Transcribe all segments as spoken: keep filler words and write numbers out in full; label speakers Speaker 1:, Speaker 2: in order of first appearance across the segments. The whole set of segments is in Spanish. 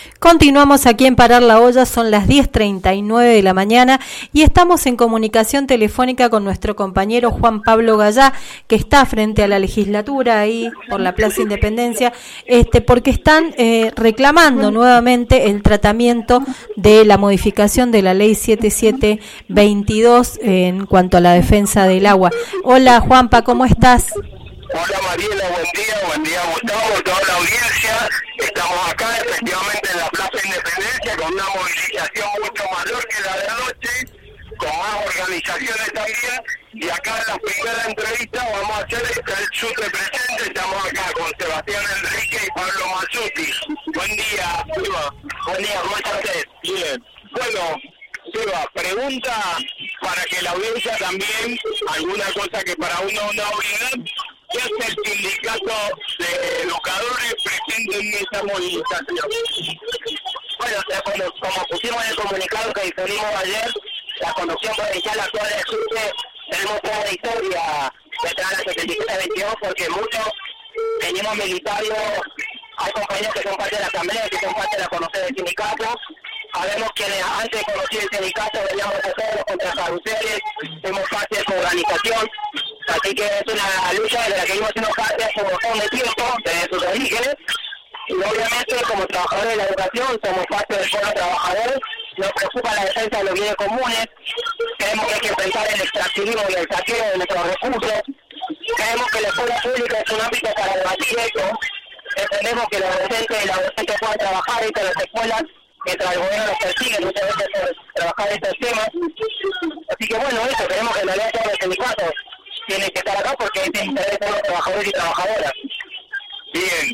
Speaker 1: Continuamos aquí en Parar la Olla, son las diez treinta y nueve de la mañana y estamos en comunicación telefónica con nuestro compañero Juan Pablo Gallá, que está frente a la legislatura ahí por la Plaza Independencia, este, porque están eh, reclamando nuevamente el tratamiento de la modificación de la ley setenta y siete veintidós eh, en cuanto a la defensa del agua. Hola Juanpa, ¿cómo estás?
Speaker 2: Hola Mariela, buen día, buen día Gustavo, toda la audiencia. Estamos acá efectivamente en la Plaza Independencia con una movilización mucho mayor que la de anoche, con más organizaciones también, y acá en la primera entrevista vamos a hacer el subrepresente. Estamos acá con Sebastián Enrique y Pablo Mazzutti. Buen día, Seba. Buen día, ¿cómo está usted? Bien. Bueno, Seba, pregunta para que la audiencia también, alguna cosa que para uno no olvidar. ¿Qué hace el sindicato de educadores presente en esa movilización? Bueno, como, como pusimos en el comunicado que difundimos ayer, la Conducción Provincial actual de SUTE tenemos toda la historia detrás de la setenta y siete veintidós, porque muchos venimos militarios, hay compañeros que son parte de la asamblea, que son parte de la conocer del sindicato. Sabemos que antes de conocer el sindicato veníamos de todos los contracarruseles, fuimos parte de su organización, así que es una lucha de la que vimos haciendo parte hace un montón de tiempo, desde sus orígenes, y obviamente como trabajadores de la educación somos parte del pueblo trabajador, nos preocupa la defensa de los bienes comunes, creemos que hay que enfrentar el extractivismo y el saqueo de nuestros recursos, creemos que la escuela pública es un ámbito para debatir esto, entendemos que los docentes y las docentes puedan trabajar dentro de las escuelas mientras el gobierno los persigue muchas veces por trabajar estos temas. Así que bueno, eso, queremos que en realidad todos los sindicatos tienen que estar acá porque es de interés de los trabajadores y trabajadoras. Bien,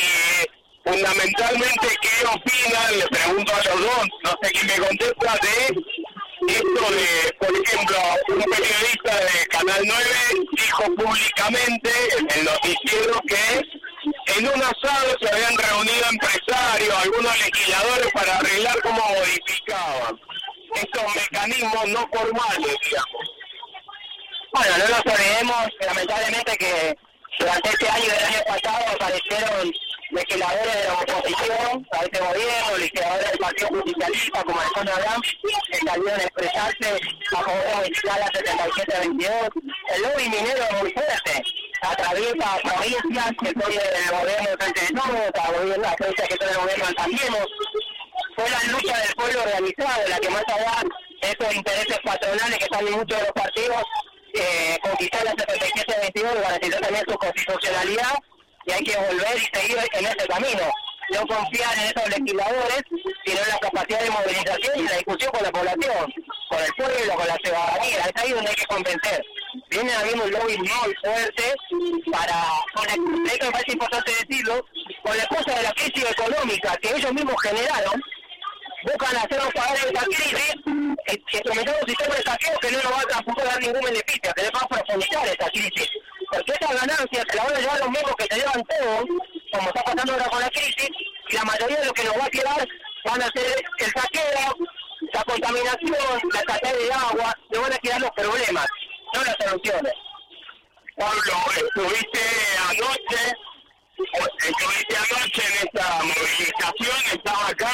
Speaker 2: y fundamentalmente, ¿qué opinan? Le pregunto a los dos, no sé quién me contesta, de esto de, por ejemplo, un periodista de Canal nueve dijo públicamente en el noticiero que en un asado se habían reunido empresarios, algunos legisladores para arreglar cómo modificaban estos mecanismos no formales, digamos. Bueno, no nos olvidemos, lamentablemente, que durante este año y el año pasado aparecieron legisladores de la oposición a este gobierno, legisladores del Partido Justicialista, como Alejandro Abraham, que salieron a expresarse a favor de modificar la setenta y siete veintidós. El lobby minero es muy fuerte, atraviesa provincias que son del gobierno de Frente de Todos, las provincias que son del gobierno de Cambiemos. Fue la lucha del pueblo organizado, la que más allá de esos intereses patronales que están en muchos de los partidos, eh, conquistar la setenta y siete veintidós y garantizar también su constitucionalidad, y hay que volver y seguir en ese camino. No confiar en esos legisladores, sino en la capacidad de movilización y la discusión con la población, con el pueblo, con la ciudadanía. Es ahí donde hay que convencer. Viene habiendo un lobby muy fuerte para, con el, esto me parece importante decirlo, con la excusa de la crisis económica que ellos mismos generaron, buscan hacernos pagar esa crisis, que, que sometamos un sistema de saqueo que no nos va a tampoco dar ningún beneficio, que le va a profundizar esa crisis. Porque esas ganancias se las van a llevar los mismos que te llevan todo, como está pasando ahora con la crisis, y la mayoría de lo que nos va a quedar van a ser el saqueo, la contaminación, la escasez de agua, nos van a quedar los problemas, no las soluciones. Pablo, estuviste anoche, estuviste anoche en esta movilización, estaba acá,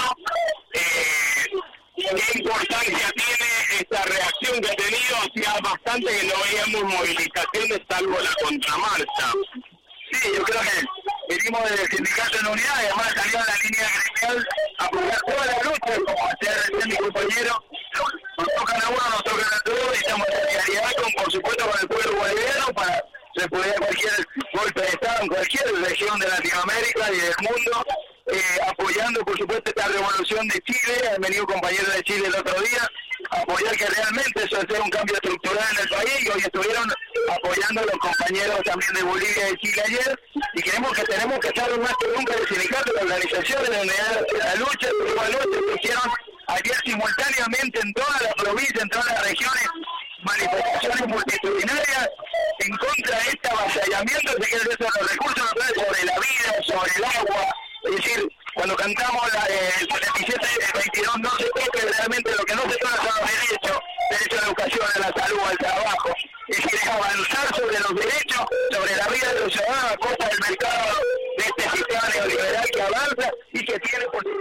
Speaker 2: eh, ¿qué importancia tiene esta reacción que ha tenido? Hacía bastante que no veíamos movilizaciones salvo la contramarcha. Sí, yo creo que venimos desde el sindicato en unidad, y además salió en la línea gremial a apoyar todas las luchas, como hacía recién mi compañero. Nos tocan a uno, nos tocan a todos, y estamos en solidaridad, con, por supuesto, con el pueblo boliviano para responder cualquier golpe de Estado en cualquier región de Latinoamérica y del mundo, eh, apoyando, por supuesto, esta revolución de Chile. Han venido compañeros de Chile el otro día a apoyar que realmente eso es un cambio estructural en el país, y hoy estuvieron apoyando a los compañeros también de Bolivia y de Chile ayer, y creemos que tenemos que estar más que nunca el sindicato, la organización, en la, la lucha, la lucha que hicieron ayer simultáneamente en toda la provincia, en todas las regiones, manifestaciones multitudinarias en contra de este avasallamiento que es de los recursos naturales sobre la vida, sobre el agua. Es decir, cuando cantamos la, eh, el setenta y siete veintidós no se toca realmente, lo que no se toca son los derechos, derecho a la educación, a la salud, al trabajo. Es decir, es avanzar sobre los derechos, sobre la vida de los ciudadanos a costa del mercado de este sistema neoliberal que avanza y que tiene por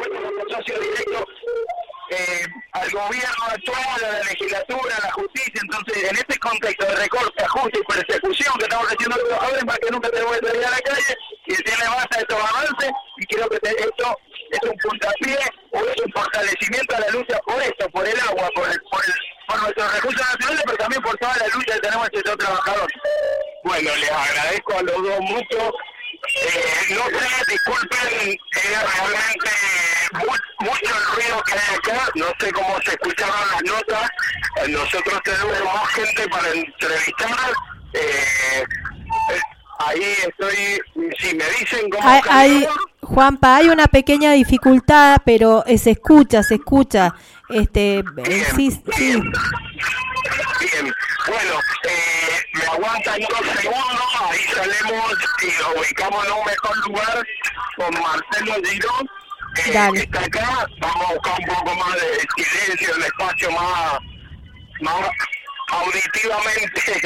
Speaker 2: después como socio directo eh, al gobierno actual, a la legislatura, a la justicia. Entonces, en este contexto de recorte, ajuste y persecución que estamos haciendo los trabajadores, para que nunca tenemos que salir a la calle y decirle basta a estos avances, y creo que te, esto es un puntapié o es un fortalecimiento a la lucha por esto, por el agua, por el, por el, por nuestros recursos nacionales, pero también por toda la lucha que tenemos el sector trabajador. Bueno, les agradezco a los dos mucho. Eh, no sé, disculpen, eh, realmente muy, mucho el ruido que hay acá, no sé cómo se escucharon las notas, eh, nosotros tenemos más gente para entrevistar, eh, eh, ahí estoy, si me dicen cómo...
Speaker 1: Hay, hay, Juanpa, hay una pequeña dificultad, pero eh, se escucha, se escucha, este,
Speaker 2: bien,
Speaker 1: sí,
Speaker 2: bien.
Speaker 1: sí.
Speaker 2: Bien, bueno, eh, me aguantan dos segundos, ahí salimos y lo ubicamos en un mejor lugar con Marcelo Girón, eh, que está acá. Vamos a buscar un poco más de silencio, un espacio más, más auditivamente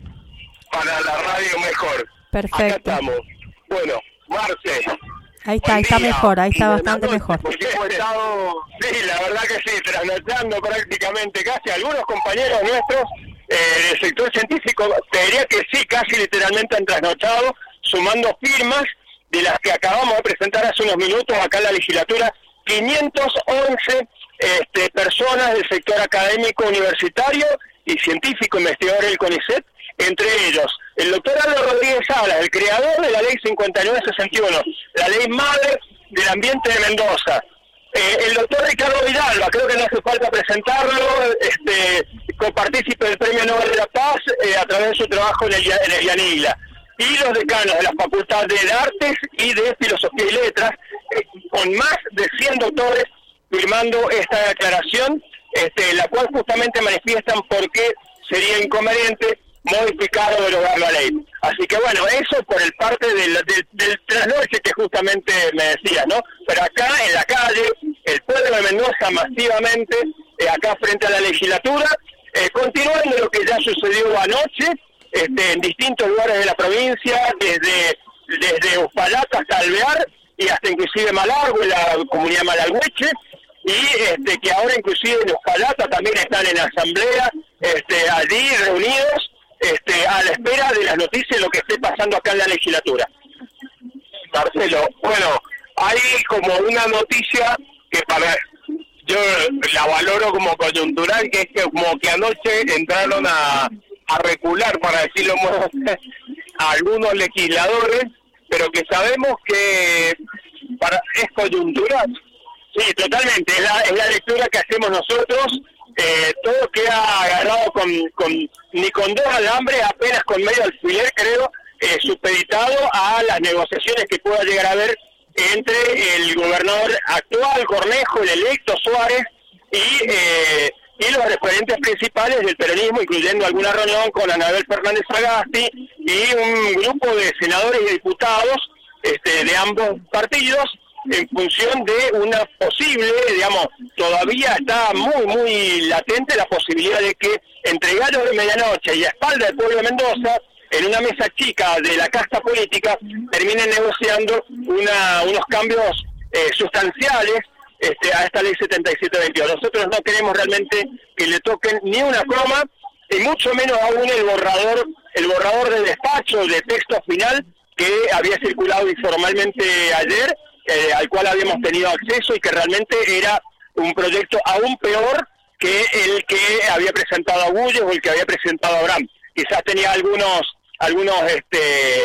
Speaker 2: para la radio mejor.
Speaker 1: Perfecto.
Speaker 2: Acá estamos. Bueno, Marce.
Speaker 1: Ahí está, ahí está mejor, ahí está bastante mejor.
Speaker 2: Porque hemos estado, sí, la verdad que sí, trasnochando prácticamente casi algunos compañeros nuestros eh, del sector científico, te diría que sí, casi literalmente han trasnochado, sumando firmas de las que acabamos de presentar hace unos minutos acá en la legislatura, quinientas once este, personas del sector académico, universitario y científico investigador del CONICET, entre ellos el doctor Álvaro Rodríguez Salas, el creador de la ley cincuenta y nueve sesenta y uno, la ley madre del ambiente de Mendoza, eh, el doctor Ricardo Vidalba, creo que no hace falta presentarlo, este, copartícipe del Premio Nobel de la Paz eh, a través de su trabajo en el, en el Yanigla, y los decanos de la Facultad de Artes y de Filosofía y Letras, eh, con más de cien doctores firmando esta declaración, este, la cual justamente manifiestan por qué sería inconveniente modificar o derogar la ley. Así que bueno, eso por el parte del, del, del trasnoche que justamente me decía, ¿no? Pero acá en la calle, el pueblo de Mendoza masivamente, eh, acá frente a la legislatura, eh, continuando lo que ya sucedió anoche, este, en distintos lugares de la provincia, desde, desde Uspallata hasta Alvear, y hasta inclusive Malargüe, la comunidad Malargüeche, y este, que ahora inclusive en Uspallata también están en asamblea, este, allí reunidos, Este, a la espera de las noticias de lo que esté pasando acá en la legislatura. Marcelo, bueno, hay como una noticia que para yo la valoro como coyuntural, que es que como que anoche entraron a, a recular, para decirlo más, a algunos legisladores, pero que sabemos que para es coyuntural. Sí, totalmente, es la, es la lectura que hacemos nosotros. Eh, todo queda agarrado con, con ni con dos alambres, apenas con medio alfiler, creo, eh, supeditado a las negociaciones que pueda llegar a haber entre el gobernador actual, Cornejo, el electo Suárez, y, eh, y los referentes principales del peronismo, incluyendo alguna reunión con Anabel Fernández Sagasti y un grupo de senadores y diputados este, de ambos partidos, en función de una posible, digamos, todavía está muy, muy latente la posibilidad de que entre gallos de medianoche y a espalda del pueblo de Mendoza, en una mesa chica de la casta política, terminen negociando una, unos cambios eh, sustanciales este, a esta ley setenta y siete veintidós. Nosotros no queremos realmente que le toquen ni una coma, y mucho menos aún el borrador, el borrador del despacho de texto final que había circulado informalmente ayer, Eh, al cual habíamos tenido acceso y que realmente era un proyecto aún peor que el que había presentado Agulles o el que había presentado Abraham. Quizás tenía algunos algunos este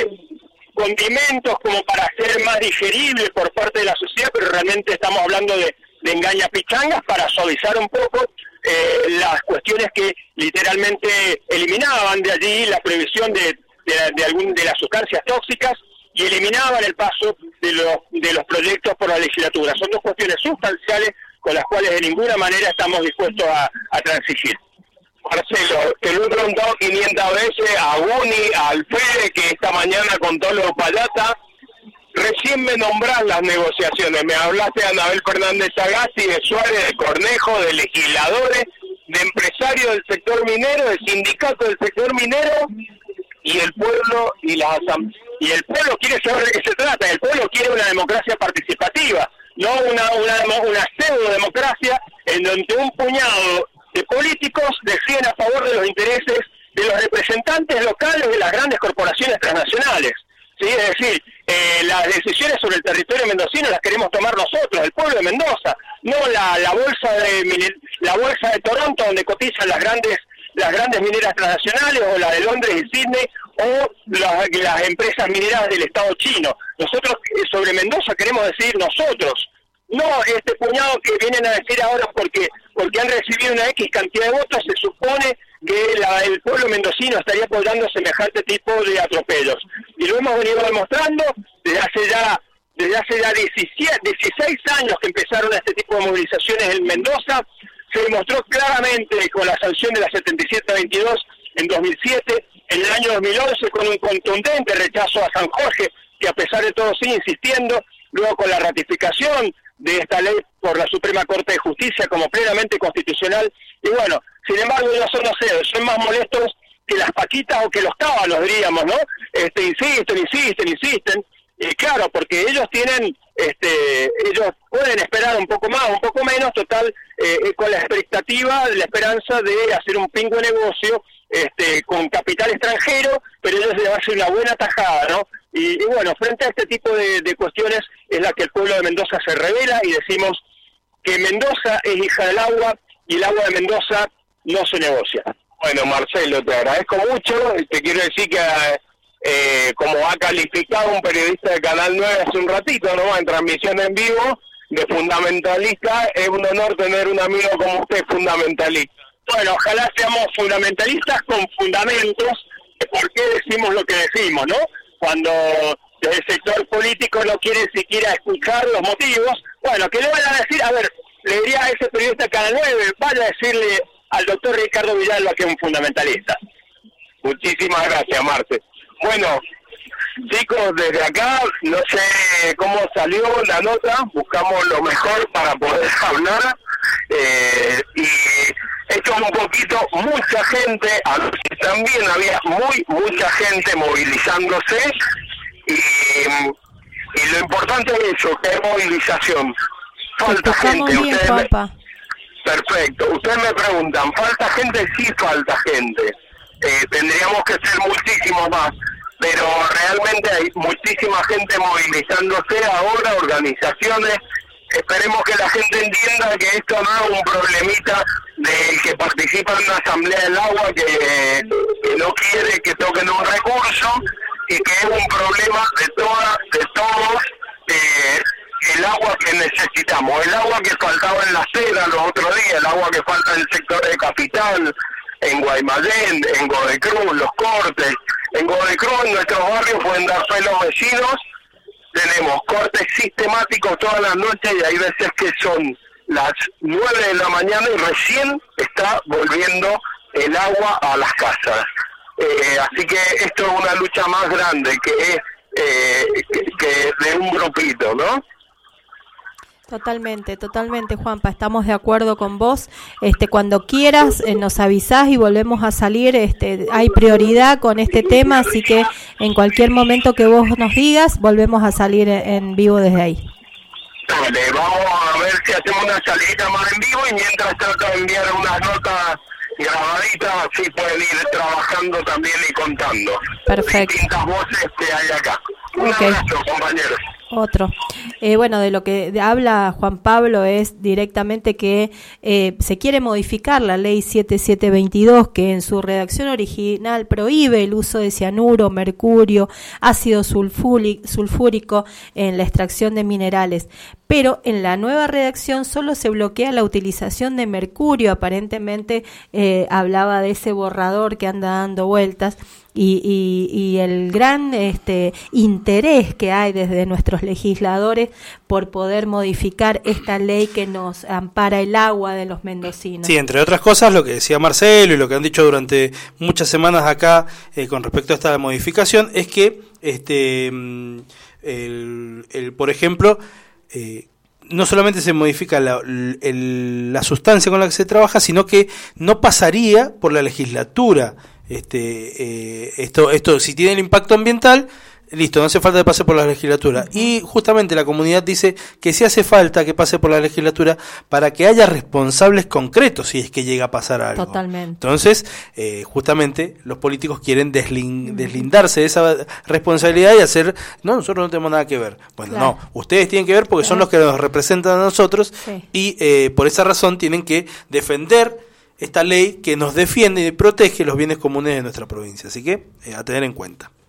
Speaker 2: condimentos como para ser más digerible por parte de la sociedad, pero realmente estamos hablando de, de engañapichangas para suavizar un poco eh, las cuestiones que literalmente eliminaban de allí la prohibición de, de, de, algún, de las sustancias tóxicas, y eliminaban el paso de los de los proyectos por la legislatura. Son dos cuestiones sustanciales con las cuales de ninguna manera estamos dispuestos a, a transigir. Marcelo, te lo he preguntado quinientas veces a Guni, a Alfede, que esta mañana con todos los Uspallata, recién me nombrás las negociaciones, me hablaste de Anabel Fernández Sagasti, de Suárez, de Cornejo, de legisladores, de empresarios del sector minero, de sindicatos del sector minero, y el pueblo y las asambleas. Y el pueblo quiere saber de qué se trata, el pueblo quiere una democracia participativa, no una, una, una pseudo-democracia en donde un puñado de políticos deciden a favor de los intereses de los representantes locales de las grandes corporaciones transnacionales. ¿Sí? Es decir, eh, las decisiones sobre el territorio mendocino las queremos tomar nosotros, el pueblo de Mendoza, no la, la bolsa de la bolsa de Toronto donde cotizan las grandes las grandes mineras transnacionales, o la de Londres y Sydney, o las, las empresas mineras del Estado chino. Nosotros sobre Mendoza queremos decir nosotros, no este puñado que vienen a decir ahora porque porque han recibido una X cantidad de votos, se supone que la, el pueblo mendocino estaría apoyando semejante tipo de atropellos. Y lo hemos venido demostrando desde hace ya desde hace ya diecisiete, dieciséis años que empezaron este tipo de movilizaciones en Mendoza. Se demostró claramente con la sanción de la setenta y siete veintidós en dos mil siete, en el año dos mil once con un contundente rechazo a San Jorge, que a pesar de todo sigue insistiendo, luego con la ratificación de esta ley por la Suprema Corte de Justicia como plenamente constitucional. Y bueno, sin embargo, ellos son, no sé, son más molestos que las paquitas o que los cábalos, diríamos, ¿no? Este, insisten, insisten, insisten. Y claro, porque ellos tienen, este, ellos pueden esperar un poco más, un poco menos, total, eh, con la expectativa, la esperanza de hacer un pingo de negocio este, con capital extranjero, pero ellos le van a hacer una buena tajada, ¿no? Y, y bueno, frente a este tipo de, de cuestiones es la que el pueblo de Mendoza se revela y decimos que Mendoza es hija del agua y el agua de Mendoza no se negocia. Bueno, Marcelo, te agradezco mucho, te quiero decir que... Eh, como ha calificado un periodista de Canal nueve hace un ratito, ¿no? En transmisión en vivo, de fundamentalista, es un honor tener un amigo como usted fundamentalista. Bueno, ojalá seamos fundamentalistas con fundamentos de por qué decimos lo que decimos, ¿no? Cuando el sector político no quiere siquiera escuchar los motivos, bueno, ¿qué le van a decir? A ver, le diría a ese periodista de Canal nueve, vaya a decirle al doctor Ricardo Villalba que es un fundamentalista. Muchísimas gracias, Marce. Bueno, chicos, desde acá, no sé cómo salió la nota, buscamos lo mejor para poder hablar, eh, y esto es un poquito, mucha gente, también había muy, mucha gente movilizándose, y, y lo importante es eso, que hay movilización. Falta gente,
Speaker 1: bien,
Speaker 2: ustedes
Speaker 1: me,
Speaker 2: perfecto, ustedes me preguntan, ¿falta gente? Sí, falta gente. Eh, tendríamos que ser muchísimo más, pero realmente hay muchísima gente movilizándose ahora, organizaciones. Esperemos que la gente entienda que esto no es un problemita del que participa en una asamblea del agua que, que no quiere que toquen un recurso, y que es un problema de todas, de todos, eh, el agua que necesitamos, el agua que faltaba en la acera los otros días, el agua que falta en el sector de Capital, en Guaymallén, en Godecruz, Los Cortes. En Godecruz, en nuestros barrios pueden dar fe los vecinos. Tenemos cortes sistemáticos todas las noches y hay veces que son las nueve de la mañana y recién está volviendo el agua a las casas. Eh, así que esto es una lucha más grande que, eh, que, que de un grupito, ¿no?
Speaker 1: Totalmente, totalmente, Juanpa, estamos de acuerdo con vos. Este, cuando quieras eh, nos avisás y volvemos a salir. Este, hay prioridad con este tema, así que en cualquier momento que vos nos digas, volvemos a salir en vivo desde ahí.
Speaker 2: Dale, vamos a ver si hacemos una salida más en vivo y mientras trato de enviar unas notas grabaditas, así pueden ir trabajando también y contando.
Speaker 1: Perfecto.
Speaker 2: Distintas voces que hay acá. Un
Speaker 1: okay.
Speaker 2: abrazo, compañeros.
Speaker 1: Otro. Eh, bueno, de lo que habla Juan Pablo es directamente que eh, se quiere modificar la ley siete mil setecientos veintidós, que en su redacción original prohíbe el uso de cianuro, mercurio, ácido sulfúrico en la extracción de minerales. Pero en la nueva redacción solo se bloquea la utilización de mercurio. Aparentemente eh, hablaba de ese borrador que anda dando vueltas. Y, y, y el gran este interés que hay desde nuestros legisladores por poder modificar esta ley que nos ampara el agua de los mendocinos.
Speaker 3: Sí, entre otras cosas, lo que decía Marcelo y lo que han dicho durante muchas semanas acá eh, con respecto a esta modificación es que, este el, el por ejemplo, eh, no solamente se modifica la, el, la sustancia con la que se trabaja, sino que no pasaría por la legislatura. Este, eh, esto, esto, si tiene el impacto ambiental, listo, no hace falta que pase por la legislatura. Uh-huh. Y justamente la comunidad dice que sí hace falta que pase por la legislatura para que haya responsables concretos si es que llega a pasar algo.
Speaker 1: Totalmente.
Speaker 3: Entonces, eh, justamente los políticos quieren deslin- uh-huh. deslindarse de esa responsabilidad y hacer, no, nosotros no tenemos nada que ver. Bueno, claro. no, ustedes tienen que ver porque claro. son los que nos representan a nosotros sí. y eh, por esa razón tienen que defender esta ley que nos defiende y protege los bienes comunes de nuestra provincia. Así que, eh, a tener en cuenta.